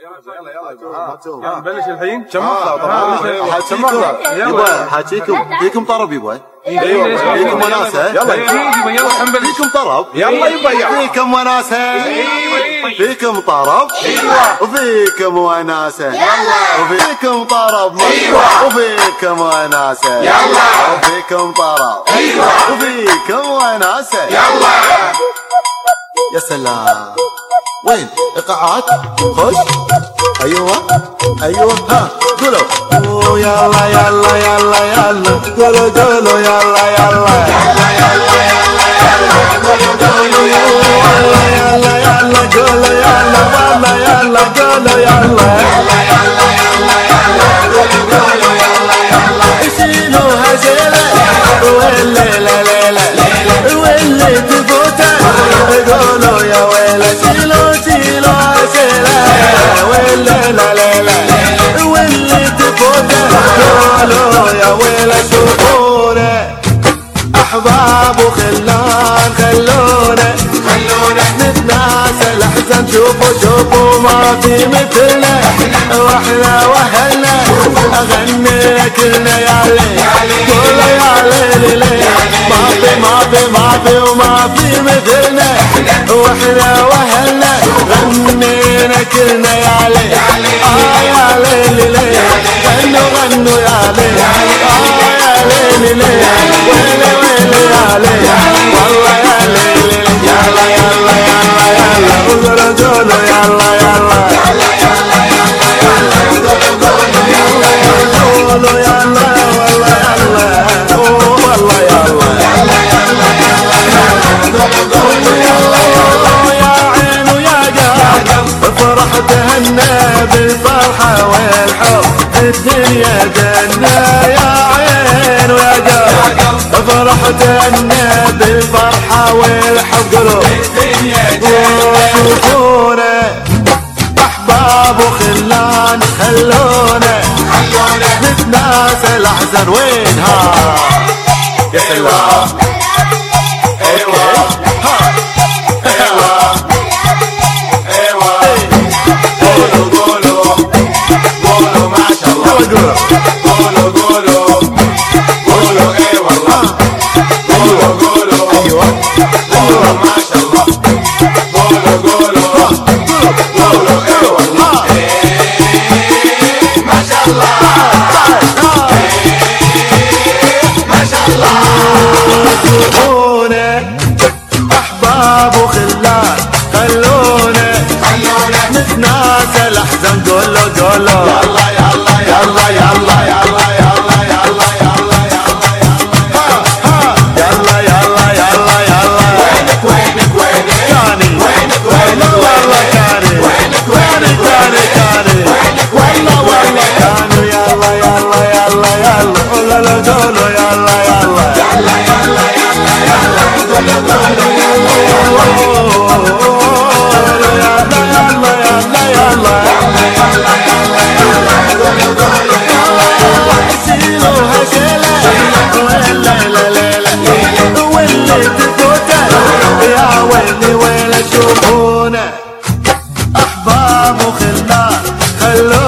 يلا نبلش الحين. كم مقطع طبعا؟ يلا حاجيكم فيكم طرب يبا. ايوه فيكم وناسه. يلا يلا فيكم طرب. يلا يبا فيكم وناسه. فيكم طرب. وفيكم وناسه. وفيكم طرب. وفيكم وناسه. وفيكم طرب. وفيكم وناسه. يا سلام. وين ايقاعات؟ خش. ايوه ها قولوا يلا يلا يلا يلا قولوا قولوا يلا يلا يلا يلا يلا يلا قولوا يلا يلا يلا قولوا يلا والله يلا قولوا يلا يلا يلا يلا يلا قولوا يلا يلا شيلوها شيله والليله ليله واللي تفوته قولوا يا ويله شيلوها شيله والليله ليله واللي تفوته قولوا يا ويله شوفونا احباب خلونا نتناسى الاحزان شوفوا ما في مثلنا واحنا وهلنا اغني كلنا يا ليل قولوا يا ليل ما في وما في مثلنا واحنا وهلنا غنينا كلنا يا ليل يا ليل غنوا يا ليل يا ليل ويلي يا ليل والله يا ليل يلا يلا يلا يلا قولوا يلا يلا قولوا يلا والله يلا يا عين ويا قلب فرح تهنى بالفرحة والحب الدنيا جنة يا عين ويا قلب فرح تهنى بالفرحة والحب قلوب شوفونا احباب وخلان خلونا نتناسى الاحزان وينها يا سلام قولوا ما شاء الله قولوا ايه والله قولوا ما شاء الله قولوا ايه والله ما شاء الله ما شاء الله شوفونا احباب وخلان خلونا نتناسى الاحزان قولوا يلا يلا يلا يلا يلا يلا يلا يلا يلا يلا يلا يلا وينك كاني والله كاني كاني والله كانوا يلا يلا يلا يلا قولوا يلا يلا يلا يلا يلا يلا قولوا يلا شيلوها شيله والليله ليله واللي تفوته يا ويلي ويله شوفونا احباب وخلان خلونا